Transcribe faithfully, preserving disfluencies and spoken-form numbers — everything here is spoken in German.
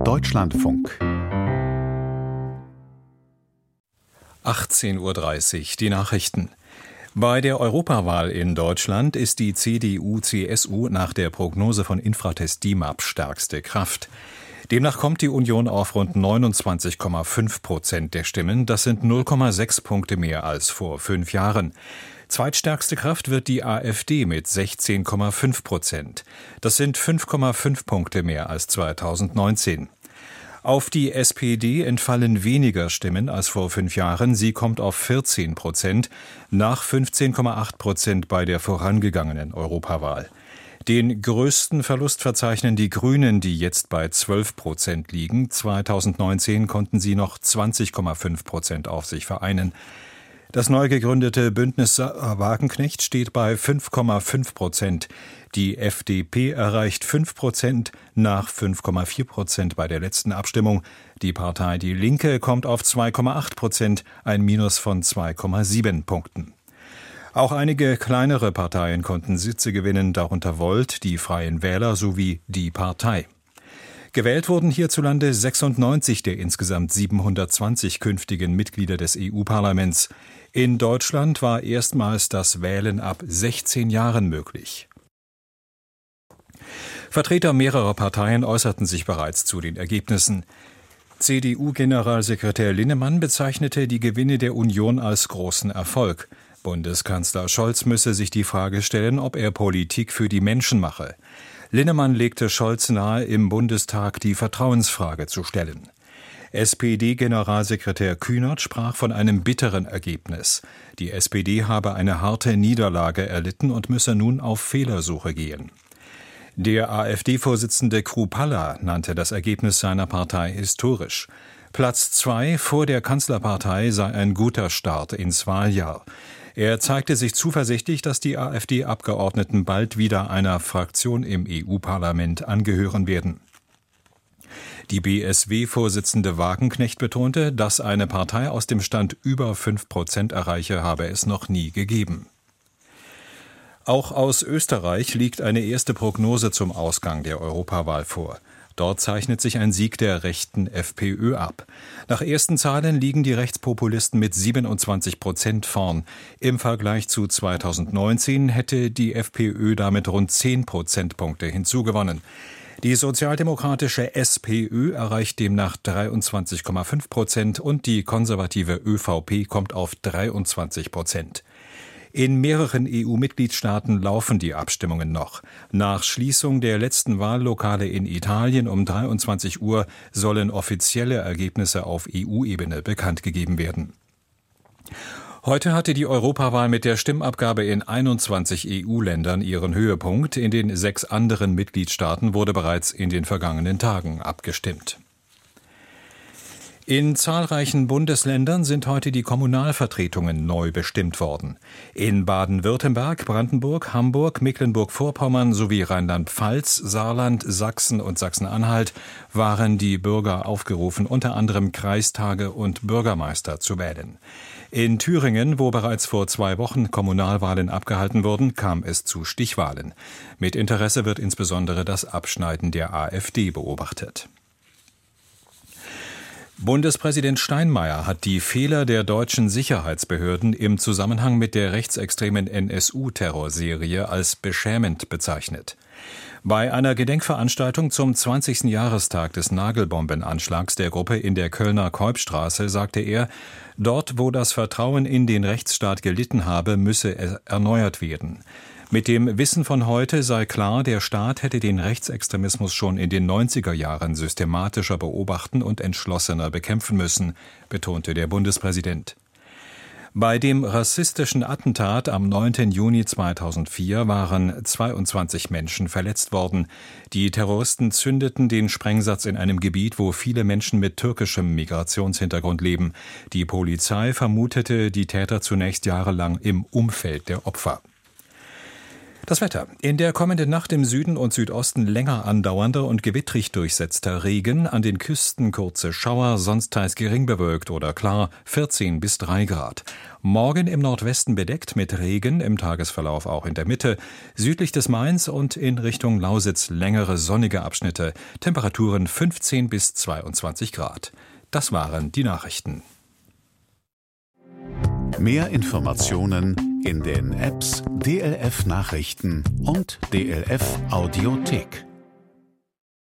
Deutschlandfunk. achtzehn Uhr dreißig, die Nachrichten. Bei der Europawahl in Deutschland ist die C D U C S U nach der Prognose von Infratest DIMAP stärkste Kraft. Demnach kommt die Union auf rund neunundzwanzig Komma fünf Prozent der Stimmen. Das sind null Komma sechs Punkte mehr als vor fünf Jahren. Zweitstärkste Kraft wird die AfD mit sechzehn Komma fünf Prozent. Das sind fünf Komma fünf Punkte mehr als zweitausendneunzehn. Auf die S P D entfallen weniger Stimmen als vor fünf Jahren. Sie kommt auf vierzehn Prozent, nach fünfzehn Komma acht Prozent bei der vorangegangenen Europawahl. Den größten Verlust verzeichnen die Grünen, die jetzt bei zwölf Prozent liegen. zweitausendneunzehn konnten sie noch zwanzig Komma fünf Prozent auf sich vereinen. Das neu gegründete Bündnis Wagenknecht steht bei fünf Komma fünf Prozent. Die F D P erreicht fünf Prozent nach fünf Komma vier Prozent bei der letzten Abstimmung. Die Partei Die Linke kommt auf zwei Komma acht Prozent, ein Minus von zwei Komma sieben Punkten. Auch einige kleinere Parteien konnten Sitze gewinnen, darunter Volt, die Freien Wähler sowie die Partei. Gewählt wurden hierzulande sechsundneunzig der insgesamt siebenhundertzwanzig künftigen Mitglieder des E U-Parlaments. In Deutschland war erstmals das Wählen ab sechzehn Jahren möglich. Vertreter mehrerer Parteien äußerten sich bereits zu den Ergebnissen. C D U-Generalsekretär Linnemann bezeichnete die Gewinne der Union als großen Erfolg. Bundeskanzler Scholz müsse sich die Frage stellen, ob er Politik für die Menschen mache. Linnemann legte Scholz nahe, im Bundestag die Vertrauensfrage zu stellen. S P D-Generalsekretär Kühnert sprach von einem bitteren Ergebnis. Die S P D habe eine harte Niederlage erlitten und müsse nun auf Fehlersuche gehen. Der AfD-Vorsitzende Kruppalla nannte das Ergebnis seiner Partei historisch. Platz zwei vor der Kanzlerpartei sei ein guter Start ins Wahljahr. Er zeigte sich zuversichtlich, dass die AfD-Abgeordneten bald wieder einer Fraktion im E U-Parlament angehören werden. Die B S W-Vorsitzende Wagenknecht betonte, dass eine Partei aus dem Stand über fünf Prozent erreiche, habe es noch nie gegeben. Auch aus Österreich liegt eine erste Prognose zum Ausgang der Europawahl vor. Dort zeichnet sich ein Sieg der rechten FPÖ ab. Nach ersten Zahlen liegen die Rechtspopulisten mit siebenundzwanzig Prozent vorn. Im Vergleich zu zweitausendneunzehn hätte die FPÖ damit rund zehn Prozentpunkte hinzugewonnen. Die sozialdemokratische SPÖ erreicht demnach dreiundzwanzig Komma fünf Prozent und die konservative ÖVP kommt auf dreiundzwanzig Prozent. In mehreren E U-Mitgliedstaaten laufen die Abstimmungen noch. Nach Schließung der letzten Wahllokale in Italien um dreiundzwanzig Uhr sollen offizielle Ergebnisse auf E U-Ebene bekannt gegeben werden. Heute hatte die Europawahl mit der Stimmabgabe in einundzwanzig E U-Ländern ihren Höhepunkt. In den sechs anderen Mitgliedstaaten wurde bereits in den vergangenen Tagen abgestimmt. In zahlreichen Bundesländern sind heute die Kommunalvertretungen neu bestimmt worden. In Baden-Württemberg, Brandenburg, Hamburg, Mecklenburg-Vorpommern sowie Rheinland-Pfalz, Saarland, Sachsen und Sachsen-Anhalt waren die Bürger aufgerufen, unter anderem Kreistage und Bürgermeister zu wählen. In Thüringen, wo bereits vor zwei Wochen Kommunalwahlen abgehalten wurden, kam es zu Stichwahlen. Mit Interesse wird insbesondere das Abschneiden der AfD beobachtet. Bundespräsident Steinmeier hat die Fehler der deutschen Sicherheitsbehörden im Zusammenhang mit der rechtsextremen N S U-Terrorserie als beschämend bezeichnet. Bei einer Gedenkveranstaltung zum zwanzigsten Jahrestag des Nagelbombenanschlags der Gruppe in der Kölner Keupstraße sagte er, dort, wo das Vertrauen in den Rechtsstaat gelitten habe, müsse es erneuert werden. Mit dem Wissen von heute sei klar, der Staat hätte den Rechtsextremismus schon in den neunziger Jahren systematischer beobachten und entschlossener bekämpfen müssen, betonte der Bundespräsident. Bei dem rassistischen Attentat am neunten Juni zweitausendvier waren zweiundzwanzig Menschen verletzt worden. Die Terroristen zündeten den Sprengsatz in einem Gebiet, wo viele Menschen mit türkischem Migrationshintergrund leben. Die Polizei vermutete die Täter zunächst jahrelang im Umfeld der Opfer. Das Wetter. In der kommenden Nacht im Süden und Südosten länger andauernder und gewittrig durchsetzter Regen, an den Küsten kurze Schauer, sonst teils gering bewölkt oder klar, vierzehn bis drei Grad. Morgen im Nordwesten bedeckt mit Regen, im Tagesverlauf auch in der Mitte, südlich des Mains und in Richtung Lausitz längere sonnige Abschnitte, Temperaturen fünfzehn bis zweiundzwanzig Grad. Das waren die Nachrichten. Mehr Informationen in den Apps D L F Nachrichten und D L F Audiothek.